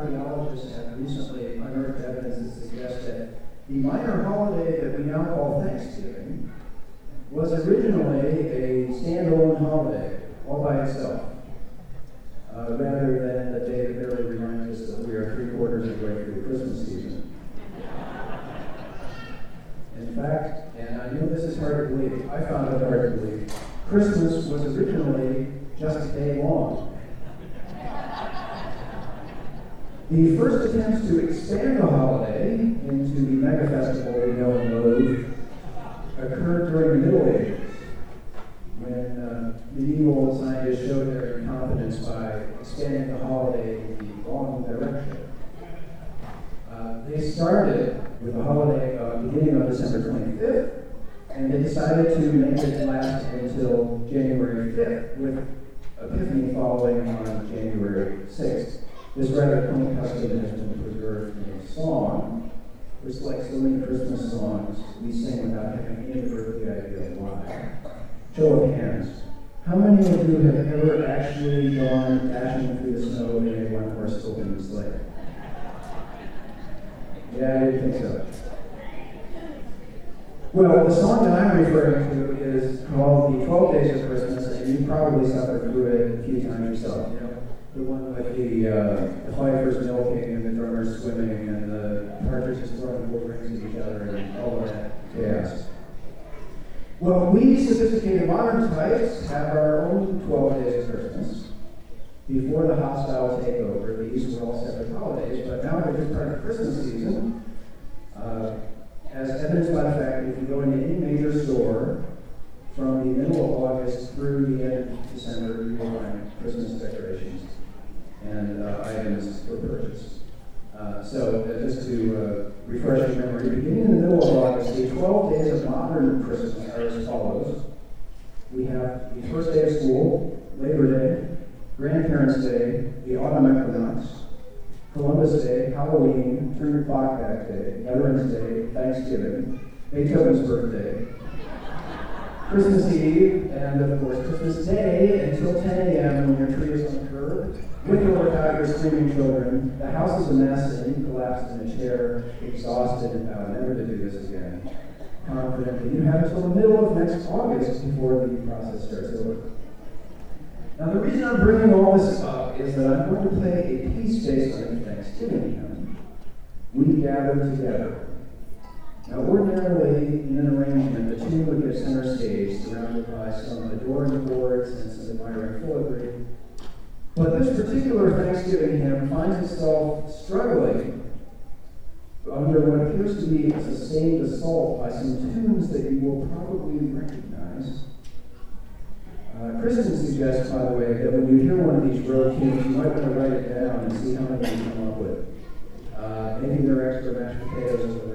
archaeologists have recently unearthed evidence that suggests that the minor holiday that we now call Thanksgiving was originally a standalone holiday all by itself, rather than a day that barely reminds us that we are 3/4 of the way through Christmas season. In fact, and I know this is hard to believe, I found it hard to believe, Christmas was originally just a day long. The first attempts to expand the holiday into the mega festival we know and loathe occurred during the Middle Ages, when medieval scientists showed their incompetence by expanding the holiday in the wrong direction. They started with a holiday beginning on December 25th, and they decided to make it last until January 5th, with Epiphany following on January 6th. This rather quaint custom has been preserved in a song, which, like so many Christmas songs, we sing without having any earthly idea why. Show of hands. How many of you have ever actually gone dashing through the snow in a one-horse open sleigh? Yeah, I didn't think so. Well, the song that I'm referring to is called The 12 Days of Christmas, and you probably suffered through it a few times yourself. You know, the one with the fifers milking and the drummers swimming and the partridges throwing gold rings at each other and all of that chaos. Well, we sophisticated modern types have our own 12 Days of Christmas. Before the hostile takeover, these were all separate holidays, but now they're just part of Christmas season. As evidenced by the fact that if you go into any major store from the middle of August through the end of December, you will find Christmas decorations and items for purchase. So just to refresh your memory, beginning in the middle of August, the 12 days of modern Christmas are as follows. We have the first day of school, Labor Day, Grandparents' Day, the Autumn Equinox, Columbus Day, Halloween, Turn Your Clock Back Day, Veterans Day, Thanksgiving, Beethoven's birthday, Christmas Eve, and of course Christmas Day until 10 a.m. when your tree is on the curb, with or without your screaming children. The house is a mess and you collapsed in a chair, exhausted and vowed never to do this again. Confident that you have until the middle of next August before the process starts over. Now, the reason I'm bringing all this up is that I'm going to play a piece based on the Thanksgiving hymn, We Gather Together. Now, ordinarily, in an arrangement, the tune would get center stage, surrounded by some adoring chords and some admiring filigree. But this particular Thanksgiving hymn finds itself struggling under what appears to be a sustained assault by some tunes that you will probably recognize. Kristen suggests, by the way, that when you hear one of these road tunes, you might want to write it down and see how many you come up with. Maybe they're extra mashed potatoes or